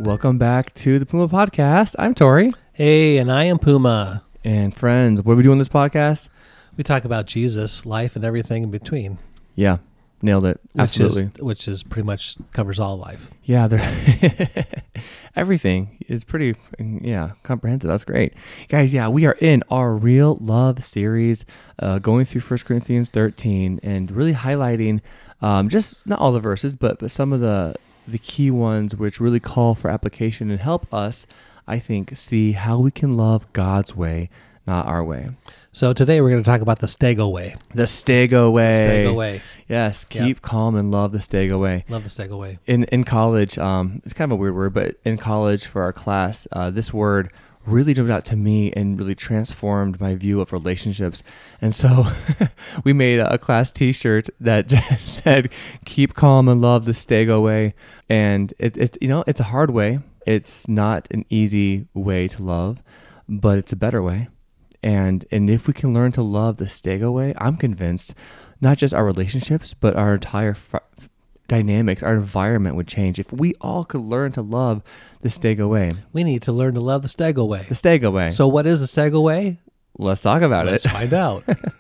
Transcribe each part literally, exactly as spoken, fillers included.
welcome back to the Puma Podcast. I'm Tori. Hey, and I am Puma. And friends, what do we do on this podcast? We talk about Jesus, life, and everything in between. Yeah, nailed it. Which Absolutely. Is, which is pretty much covers all life. Yeah, everything is pretty, yeah, comprehensive. That's great. Guys, yeah, we are in our Real Love series, uh, going through First Corinthians thirteen and really highlighting um, just not all the verses, but, but some of the the key ones which really call for application and help us, I think, see how we can love God's way, not our way. So today we're going to talk about the Stego way. The Stego way. The Stego way. Yes, keep yep. calm and love the Stego way. Love the Stego way. In in college, um, it's kind of a weird word, but in college for our class, uh, this word really jumped out to me and really transformed my view of relationships. And so we made a class t-shirt that just said, keep calm and love the Stego way. And it, it, you know, it's a hard way. It's not an easy way to love, but it's a better way. And, and if we can learn to love the Stego way, I'm convinced not just our relationships, but our entire f- dynamics, our environment would change. If we all could learn to love the Stego way. We need to learn to love the Stego way. The Stego way. So what is the Stego way? Let's talk about Let's it. Let's find out.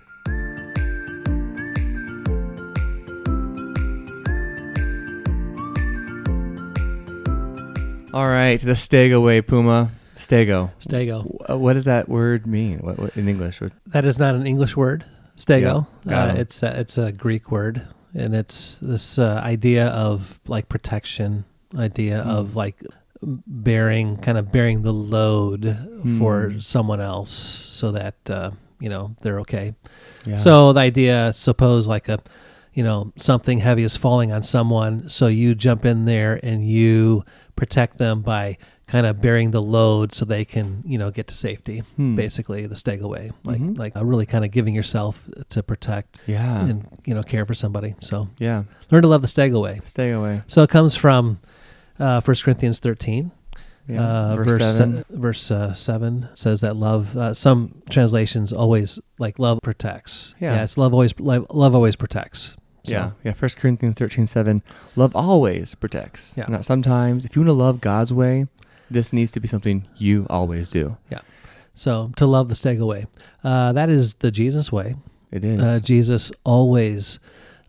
All right, the Stego way, Puma. Stego. Stego. What does that word mean? What, what in English? What? That is not an English word. Stego. Yeah, uh, it's a, it's a Greek word, and it's this uh, idea of like protection, idea mm. of like bearing, kind of bearing the load mm. for someone else, so that uh, you know they're okay. Yeah. So the idea, suppose like a, you know, something heavy is falling on someone, so you jump in there and you protect them by kind of bearing the load so they can, you know, get to safety. Hmm. Basically, the Stego way, like mm-hmm. like uh, really kind of giving yourself to protect, yeah, and you know, care for somebody. So yeah, learn to love the Stego way. Stego way. So it comes from uh, First Corinthians thirteen. Yeah. Uh, verse, verse seven. Se- verse uh, seven says that love. Uh, some translations always like love protects. Yeah, yeah it's love always. Love, love always protects. So. Yeah, yeah. First Corinthians thirteen seven. Love always protects. Yeah. Not sometimes. If you want to love God's way, this needs to be something you always do. Yeah. So to love the Stego way, uh, that is the Jesus way. It is. Uh, Jesus always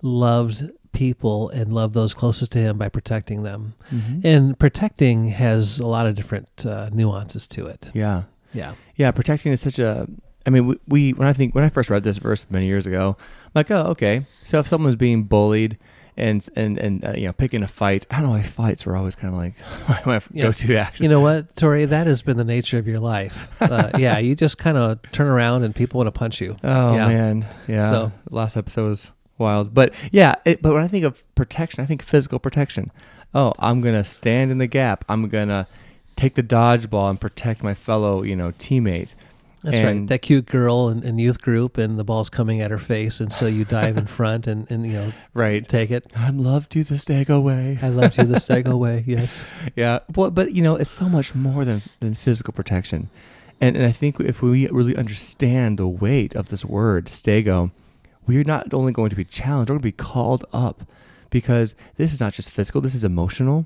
loved people and loved those closest to him by protecting them. Mm-hmm. And protecting has a lot of different uh, nuances to it. Yeah. Yeah. Yeah. Protecting is such a, I mean, we, we, when I think, when I first read this verse many years ago, I'm like, oh, okay. So if someone's being bullied and, and, and, uh, you know, picking a fight, I don't know why fights were always kind of like my yeah. go-to action. You know what, Tori, that has been the nature of your life. Uh, yeah. You just kind of turn around and people want to punch you. Oh yeah. man. Yeah. So last episode was wild, but yeah, it, but when I think of protection, I think physical protection. Oh, I'm going to stand in the gap. I'm going to take the dodgeball and protect my fellow, you know, teammate. That's and right. That cute girl in, in youth group, and the ball's coming at her face, and so you dive in front and, and you know, right, take it. I loved you the Stego way. I loved you the Stego way. Yes. Yeah. But but you know, it's so much more than, than physical protection, and and I think if we really understand the weight of this word Stego, we are not only going to be challenged, we're going to be called up, because this is not just physical. This is emotional.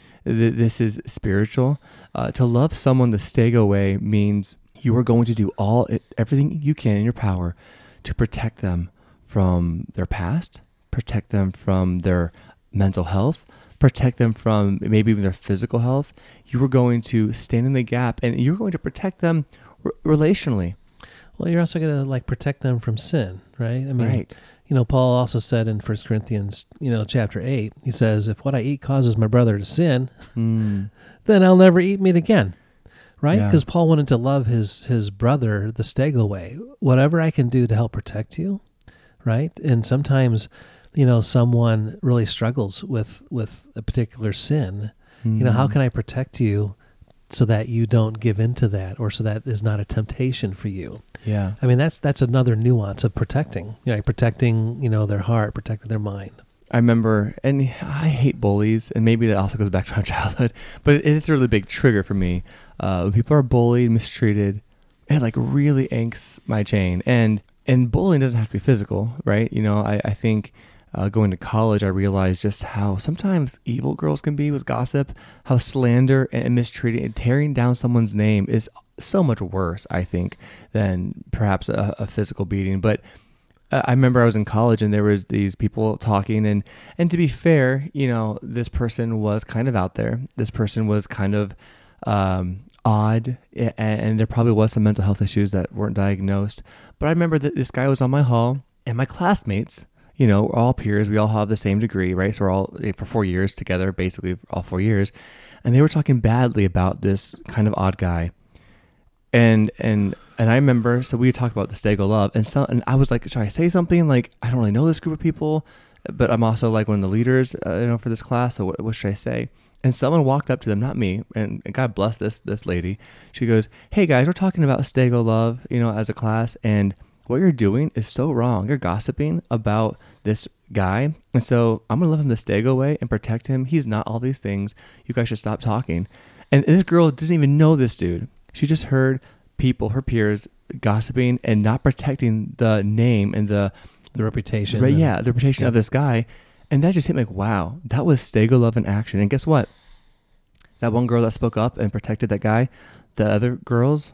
This is spiritual. Uh, to love someone the Stego way means you are going to do all everything you can in your power to protect them from their past, protect them from their mental health, protect them from maybe even their physical health. You are going to stand in the gap, and you're going to protect them r- relationally. Well, you're also going to like protect them from sin, right? I mean, right. You know, Paul also said in First Corinthians, you know, chapter eight, he says, if what I eat causes my brother to sin, mm. then I'll never eat meat again. Right? Because yeah. Paul wanted to love his his brother the Stego way. Whatever I can do to help protect you, right? And sometimes, you know, someone really struggles with, with a particular sin. Mm. You know, how can I protect you so that you don't give into that, or so that is not a temptation for you? Yeah. I mean, that's that's another nuance of protecting. You know, protecting, you know, their heart, protecting their mind. I remember, and I hate bullies, and maybe that also goes back to my childhood, but it's a really big trigger for me. Uh, when people are bullied, mistreated, it like really yanks my chain. And and bullying doesn't have to be physical, right? You know, I, I think uh, going to college, I realized just how sometimes evil girls can be with gossip, how slander and mistreating and tearing down someone's name is so much worse, I think, than perhaps a, a physical beating. But uh, I remember I was in college and there was these people talking, and, and to be fair, you know, this person was kind of out there. This person was kind of um, odd, and, and there probably was some mental health issues that weren't diagnosed. But I remember that this guy was on my hall, and my classmates, you know, we're all peers. We all have the same degree, right? So we're all for four years together, basically all four years. And they were talking badly about this kind of odd guy. And and and I remember, so we talked about the Stego Love, and so and I was like, should I say something? Like, I don't really know this group of people, but I'm also like one of the leaders, uh, you know, for this class. So what, what should I say? And someone walked up to them, not me, and, and God bless this this lady. She goes, "Hey guys, we're talking about Stego Love, you know, as a class, and what you're doing is so wrong. You're gossiping about this guy. And so I'm going to love him the Stego way and protect him. He's not all these things. You guys should stop talking." And this girl didn't even know this dude. She just heard people, her peers, gossiping and not protecting the name and the... The reputation. Right, and, yeah, the reputation yeah. of this guy. And that just hit me like, wow, that was Stego Love in action. And guess what? That one girl that spoke up and protected that guy, the other girls...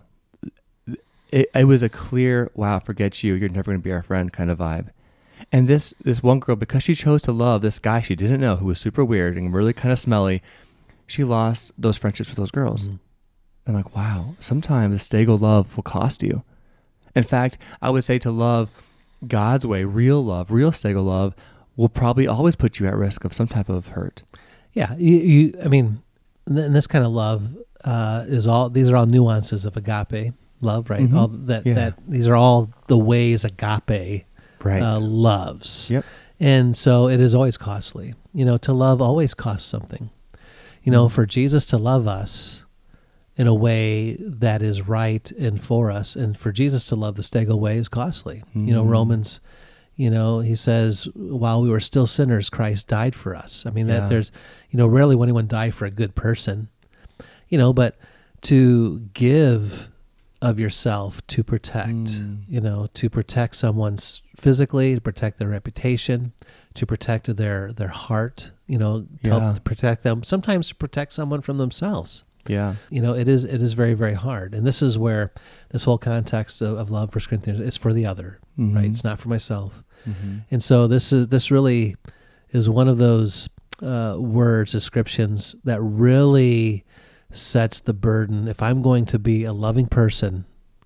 It, it was a clear, wow, forget you, you're never going to be our friend kind of vibe. And this this one girl, because she chose to love this guy she didn't know, who was super weird and really kind of smelly, she lost those friendships with those girls. Mm-hmm. I'm like, wow, sometimes the Stego Love will cost you. In fact, I would say to love God's way, real love, real Stego Love, will probably always put you at risk of some type of hurt. Yeah, you, you I mean, and this kind of love uh, is all, these are all nuances of agape love, right? Mm-hmm. All that yeah. that these are all the ways agape right. uh, loves. Yep. And so it is always costly. You know, to love always costs something. You know, mm-hmm. for Jesus to love us in a way that is right and for us, and for Jesus to love the Stego way is costly. Mm-hmm. You know, Romans, you know, he says, while we were still sinners, Christ died for us. I mean, yeah. that there's, you know, rarely will anyone die for a good person, you know, but to give of yourself to protect, mm. you know, to protect someone's physically, to protect their reputation, to protect their, their heart, you know, to yeah. help to protect them, sometimes to protect someone from themselves. Yeah. You know, it is, it is very, very hard. And this is where this whole context of, of love, First Corinthians, is for the other, mm-hmm. right? It's not for myself. Mm-hmm. And so this is, this really is one of those uh, words, descriptions that really sets the burden. If I'm going to be a loving person,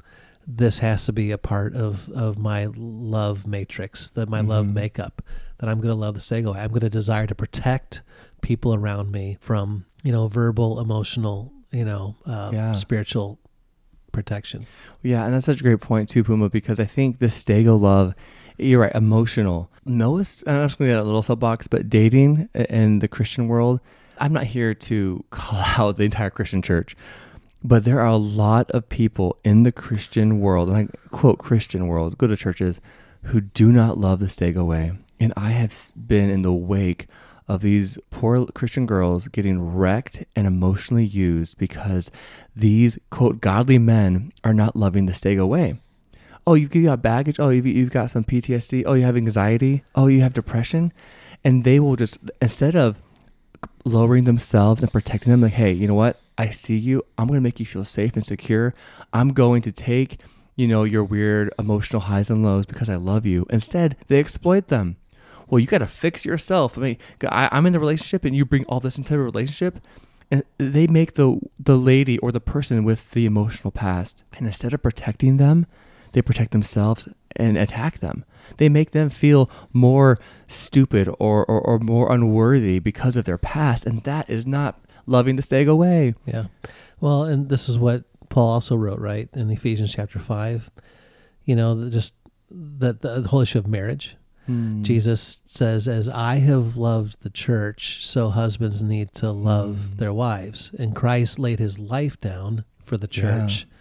this has to be a part of, of my love matrix, that my mm-hmm. love makeup, that I'm going to love the Stego. I'm going to desire to protect people around me from, you know, verbal, emotional, you know, uh, yeah. spiritual protection. Yeah, and that's such a great point too, Puma, because I think the Stego Love, you're right, emotional. Most, I'm just going to get a little soapbox, but dating in the Christian world, I'm not here to call out the entire Christian church, but there are a lot of people in the Christian world, and I quote Christian world, go to churches, who do not love the Stego way. And I have been in the wake of these poor Christian girls getting wrecked and emotionally used because these, quote, godly men are not loving the Stego way. Oh, you got baggage? Oh, you've, you've got some P T S D? Oh, you have anxiety? Oh, you have depression? And they will just, instead of lowering themselves and protecting them, like, hey, you know what? I see you. I'm going to make you feel safe and secure. I'm going to take, you know, your weird emotional highs and lows because I love you. Instead, they exploit them. Well, you got to fix yourself. I mean, I, I'm in the relationship and you bring all this into the relationship, and they make the the lady or the person with the emotional past, and instead of protecting them, they protect themselves and attack them. They make them feel more stupid or, or, or more unworthy because of their past, and that is not loving the Stego way. Yeah. Well, and this is what Paul also wrote, right, in Ephesians chapter five. You know, just that the, the whole issue of marriage. Hmm. Jesus says, as I have loved the church, so husbands need to love hmm. their wives. And Christ laid his life down for the church. Yeah.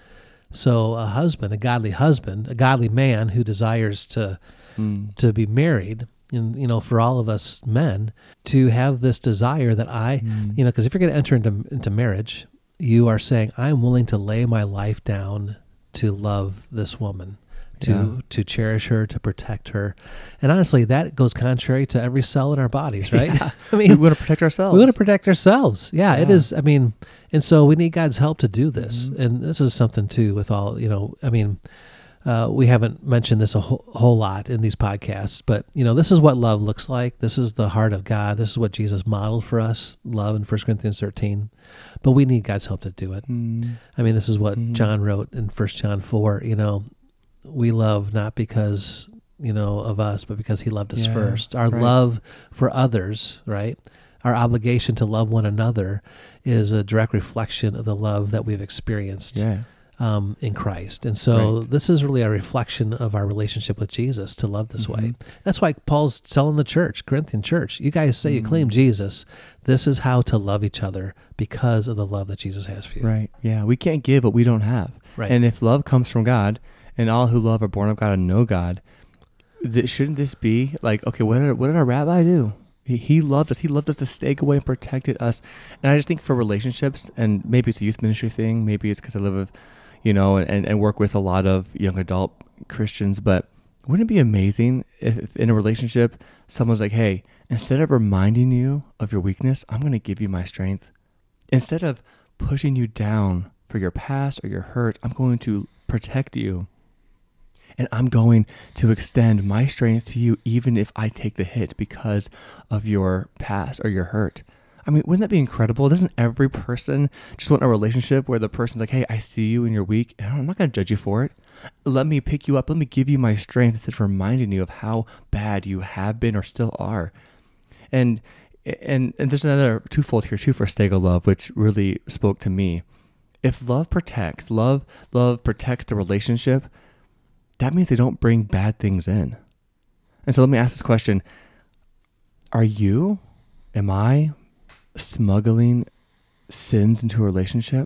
So a husband, a godly husband, a godly man who desires to hmm. to be married, and, you know, for all of us men, to have this desire that I, hmm. you know, because if you're going to enter into, into marriage, you are saying, I'm willing to lay my life down to love this woman, to Yeah. to cherish her, to protect her. And honestly, that goes contrary to every cell in our bodies, right? Yeah. I We mean, want to protect ourselves. we want to protect ourselves. Yeah, it Yeah. is. I mean, and so we need God's help to do this. Mhm. And this is something too with all, you know, I mean, uh, we haven't mentioned this a whole, whole lot in these podcasts, but, you know, this is what love looks like. This is the heart of God. This is what Jesus modeled for us, love in First Corinthians thirteen. But we need God's help to do it. Mm. I mean, this is what Mhm. John wrote in First John four, you know, we love not because, you know, of us, but because he loved us Yeah, first. Our right. love for others, right? Our obligation to love one another is a direct reflection of the love that we've experienced Yeah. um, in Christ. And so Right. this is really a reflection of our relationship with Jesus to love this way. Mhm. That's why Paul's telling the church, Corinthian church, you guys say you Mm. claim Jesus. This is how to love each other because of the love that Jesus has for you. Right. Yeah. We can't give what we don't have. Right. And if love comes from God, and all who love are born of God and know God, th- shouldn't this be like, okay, what did, what did our rabbi do? He, he loved us. He loved us to stay away and protected us. And I just think for relationships, and maybe it's a youth ministry thing, maybe it's because I live with, you know, and, and work with a lot of young adult Christians, but wouldn't it be amazing if, if in a relationship, someone's like, hey, instead of reminding you of your weakness, I'm going to give you my strength. Instead of pushing you down for your past or your hurt, I'm going to protect you. And I'm going to extend my strength to you even if I take the hit because of your past or your hurt. I mean, wouldn't that be incredible? Doesn't every person just want a relationship where the person's like, hey, I see you and you're weak, and I'm not going to judge you for it. Let me pick you up. Let me give you my strength instead of reminding you of how bad you have been or still are. And and and there's another twofold here too for Stego love, which really spoke to me. If love protects, love love protects the relationship, that means they don't bring bad things in. And so let me ask this question. Are you, am I smuggling sins into a relationship?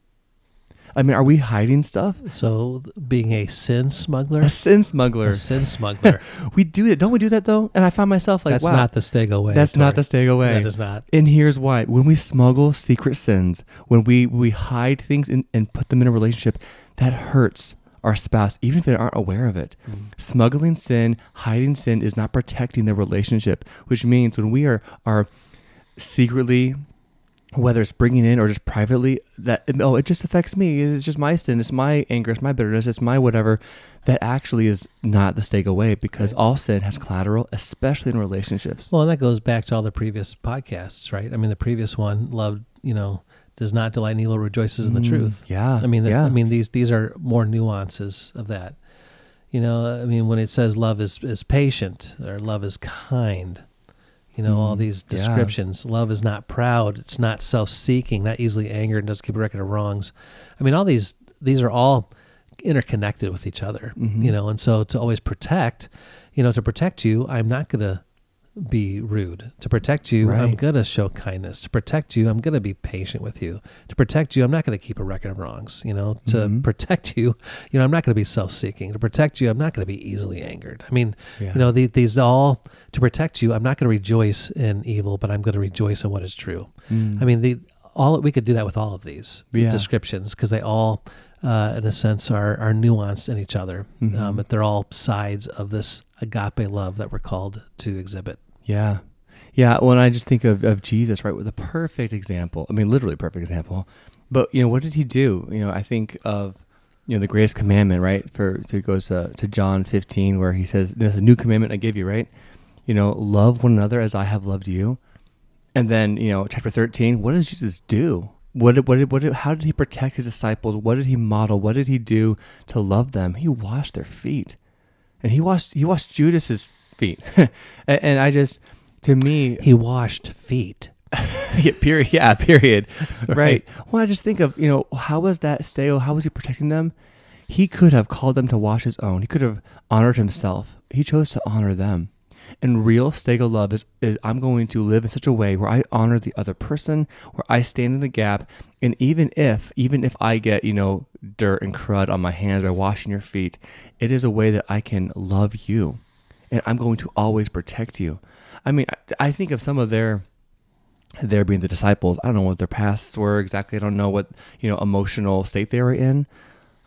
I mean, are we hiding stuff? So th- being a sin smuggler, A sin smuggler. a sin smuggler, We do it. Don't we do that though? And I find myself like, that's wow, not the Stego way. that's not the Tori. Stego way. That is not. And here's why. When we smuggle secret sins, when we, we hide things in, and put them in a relationship, that hurts our spouse, even if they aren't aware of it. Mm. Smuggling sin, hiding sin is not protecting the relationship, which means when we are, are secretly, whether it's bringing in or just privately, that, oh, it just affects me. It's just my sin. It's my anger. It's my bitterness. It's my whatever. That actually is not the Stego way, because Right. all sin has collateral, especially in relationships. Well, and that goes back to all the previous podcasts, right? I mean, the previous one, love, you know, does not delight in evil, rejoices in the Mm, truth. Yeah. I mean, this, yeah. I mean, these these are more nuances of that. You know, I mean, when it says love is, is patient or love is kind, you know, all Mm, these yeah. descriptions. Love is not proud. It's not self-seeking, not easily angered, and doesn't keep a record of wrongs. I mean, all these these are all interconnected with each other. Mhm. You know, and so to always protect, you know, to protect you, I'm not going to be rude. To protect you, I'm Right. going to show kindness. To protect you, I'm going to be patient with you. To protect you, I'm not going to keep a record of wrongs. You know, to Mhm. protect you, you know, I'm not going to be self-seeking. To protect you, I'm not going to be easily angered. I mean, Yeah. you know, the, these all, to protect you, I'm not going to rejoice in evil, but I'm going to rejoice in what is true. Mm. I mean, the all we could do that with all of these Yeah. descriptions, because they all, uh, in a sense, are are nuanced in each other. Mhm. Um, but they're all sides of this agape love that we're called to exhibit. Yeah. Yeah. When I just think of, of Jesus, right, with a perfect example, I mean, literally perfect example, but, you know, what did he do? You know, I think of, you know, the greatest commandment, right? For, so he goes to, to John fifteen, where he says, there's a new commandment I give you, right? You know, love one another as I have loved you. And then, you know, chapter thirteen, what does Jesus do? What did, what did, what did, how did he protect his disciples? What did he model? What did he do to love them? He washed their feet, and he washed, he washed Judas's feet. and, and I just, to me, He washed feet. yeah, period. Yeah, period. right. Right. Well, I just think of, you know, how was that Stego? How was he protecting them? He could have called them to wash his own. He could have honored himself. He chose to honor them. And real Stego love is, is I'm going to live in such a way where I honor the other person, where I stand in the gap. And even if, even if I get, you know, dirt and crud on my hands by washing your feet, it is a way that I can love you. And I'm going to always protect you. I mean, I, I think of some of their, their being the disciples. I don't know what their pasts were exactly. I don't know what, you know, emotional state they were in.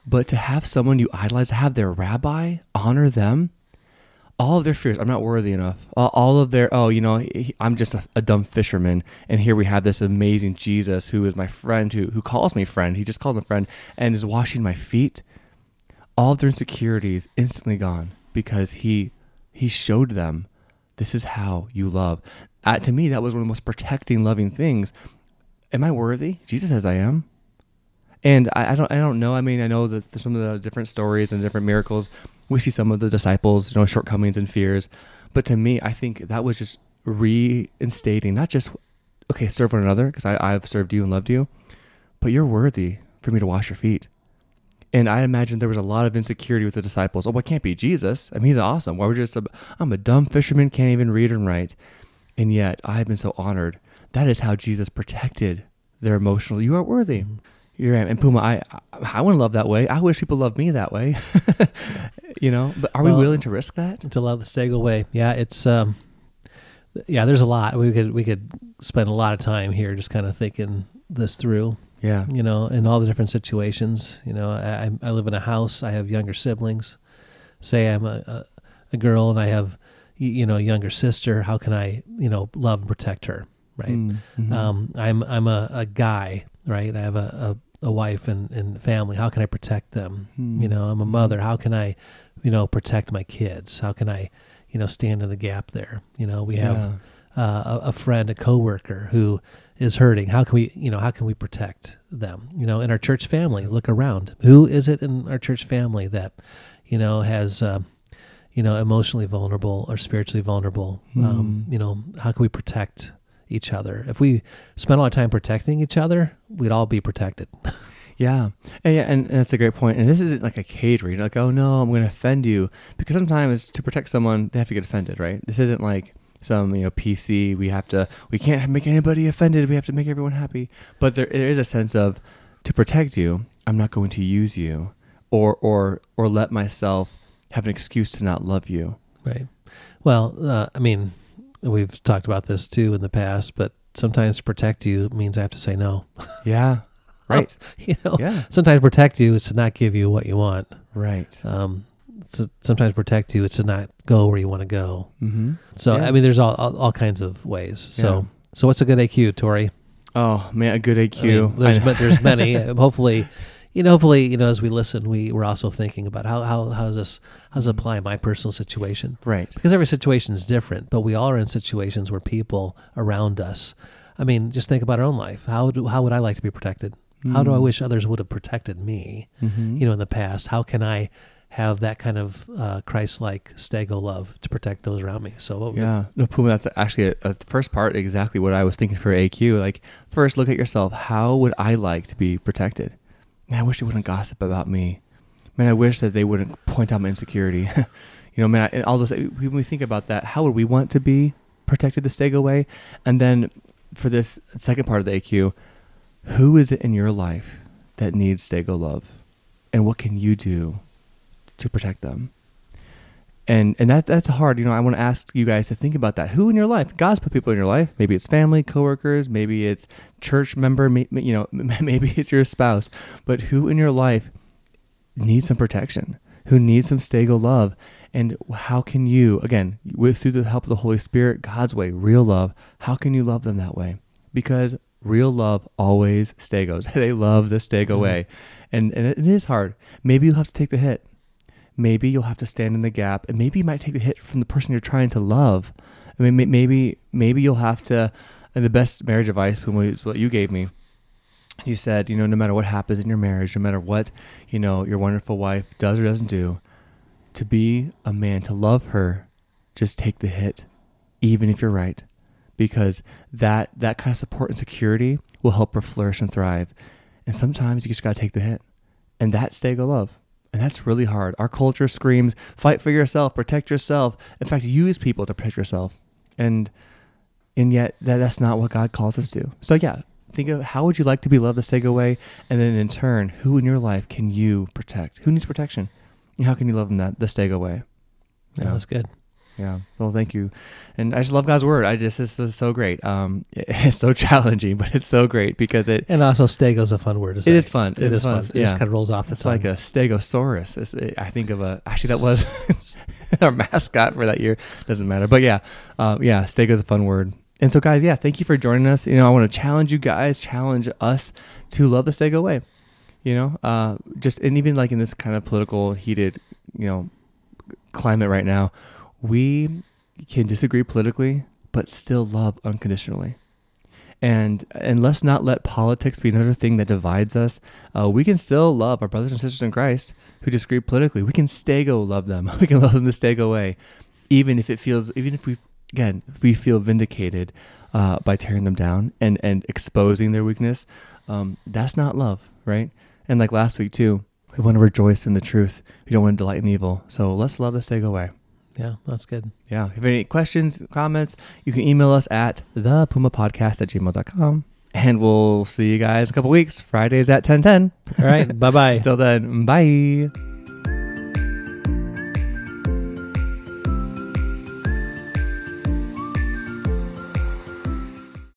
But to have someone you idolize, to have their rabbi honor them, all of their fears, I'm not worthy enough. All, all of their, oh, you know, he, I'm just a, a dumb fisherman. And here we have this amazing Jesus who is my friend, who, who calls me friend. He just calls me friend and is washing my feet. All of their insecurities instantly gone because he he showed them, this is how you love. Uh, to me, that was one of the most protecting, loving things. Am I worthy? Jesus says I am. And I, I don't I don't know. I mean, I know that there's some of the different stories and different miracles. We see some of the disciples, you know, shortcomings and fears. But to me, I think that was just reinstating, not just, okay, serve one another, because I've served you and loved you, but you're worthy for me to wash your feet. And I imagine there was a lot of insecurity with the disciples. Oh, well, it can't be Jesus. I mean, he's awesome. Why we're just, a, I'm a dumb fisherman, can't even read and write. And yet I have been so honored. That is how Jesus protected their emotional, you are worthy. Mm-hmm. You're right. And Puma, I I want to love that way. I wish people loved me that way. You know, but are well, we willing to risk that? To love the Steigle way. Yeah, it's um yeah, there's a lot. We could we could spend a lot of time here just kind of thinking this through. Yeah. You know, in all the different situations. You know, I I live in a house, I have younger siblings. Say I'm a a, a girl and I have you know, a younger sister, how can I, you know, love and protect her, right? Mm-hmm. Um I'm I'm a, a guy, right? I have a, a a wife and, and family. How can I protect them? Hmm. You know, I'm a mother. How can I, you know, protect my kids? How can I, you know, stand in the gap there? You know, we have yeah. uh, a, a friend, a coworker who is hurting. How can we, you know, how can we protect them? You know, in our church family, look around. Who is it in our church family that, you know, has, uh, you know, emotionally vulnerable or spiritually vulnerable? Hmm. Um, you know, how can we protect each other? If we spent all our time protecting each other, we'd all be protected. Yeah. And, yeah, and, and that's a great point. And this isn't like a cage where you're like, oh no, I'm going to offend you. Because sometimes to protect someone, they have to get offended, right? This isn't like some, you know, P C. We have to, we can't make anybody offended. We have to make everyone happy. But there, there is a sense of, to protect you, I'm not going to use you or, or, or let myself have an excuse to not love you. Right. Well, uh, I mean, we've talked about this too in the past, but sometimes to protect you means I have to say no. Yeah. Right. You know, yeah. Sometimes protect you is to not give you what you want. Right. Um, so sometimes protect you is to not go where you want to go. Mm-hmm. So, yeah. I mean, there's all, all, all kinds of ways. So, yeah. so what's a good A Q, Tori? Oh man, a good A Q. I mean, there's, there's many, hopefully, you know, hopefully, you know, as we listen, we we're also thinking about how, how, how does this, how does it apply in my personal situation? Right. Because every situation is different, but we all are in situations where people around us, I mean, just think about our own life. How do, how would I like to be protected? Mm. How do I wish others would have protected me, mm-hmm. you know, in the past? How can I have that kind of uh, Christ-like stego love to protect those around me? So yeah, no, Puma, that's actually a, a first part, exactly what I was thinking for A Q. Like, first, look at yourself. How would I like to be protected? Man, I wish they wouldn't gossip about me. Man, I wish that they wouldn't point out my insecurity. You know, man, I, I'll just, when we think about that, how would we want to be protected the stego way? And then for this second part of the A Q, who is it in your life that needs stego love? And what can you do to protect them? And and that that's hard. You know, I want to ask you guys to think about that. Who in your life? God's put people in your life. Maybe it's family, coworkers. Maybe it's church member. You know, maybe it's your spouse. But who in your life needs some protection? Who needs some stego love? And how can you, again, with through the help of the Holy Spirit, God's way, real love, how can you love them that way? Because real love always stegos. They love the stego mm-hmm. way. And, and it is hard. Maybe you'll have to take the hit. Maybe you'll have to stand in the gap, and maybe you might take the hit from the person you're trying to love. I mean, maybe maybe you'll have to, and the best marriage advice was what you gave me. You said, you know, no matter what happens in your marriage, no matter what, you know, your wonderful wife does or doesn't do, to be a man, to love her, just take the hit, even if you're right. Because that, that kind of support and security will help her flourish and thrive. And sometimes you just got to take the hit. And that's stego love. And that's really hard. Our culture screams, fight for yourself, protect yourself. In fact, use people to protect yourself. And and yet that, that's not what God calls us to. So yeah, think of how would you like to be loved the stego way? And then in turn, who in your life can you protect? Who needs protection? And how can you love them that the stego way? Yeah, yeah, that's good. Yeah. Well, thank you. And I just love God's word. I just, this is so great. Um, it's so challenging, but it's so great because it, And also stego's a fun word to say. it is fun. It is fun. fun. It Yeah. just kind of rolls off the It's tongue. like a stegosaurus. It's, it, I think of a, actually that was our mascot for that year. Doesn't matter. But yeah, uh, yeah, stego is a fun word. And so guys, yeah, thank you for joining us. You know, I want to challenge you guys, challenge us to love the stego way, you know, uh, just, and even like in this kind of political heated, you know, climate right now, we can disagree politically, but still love unconditionally. And and let's not let politics be another thing that divides us. Uh, we can still love our brothers and sisters in Christ who disagree politically. We can stego love them. We can love them the stego way, even if it feels, even if we, again, if we feel vindicated uh, by tearing them down and, and exposing their weakness. Um, that's not love, right? And like last week too, we want to rejoice in the truth. We don't want to delight in evil. So let's love the stego way. Yeah, that's good. Yeah. If you have any questions, comments, you can email us at the puma podcast at gmail dot com. And we'll see you guys in a couple weeks, Fridays at ten ten. All right. Bye-bye. Till then, bye.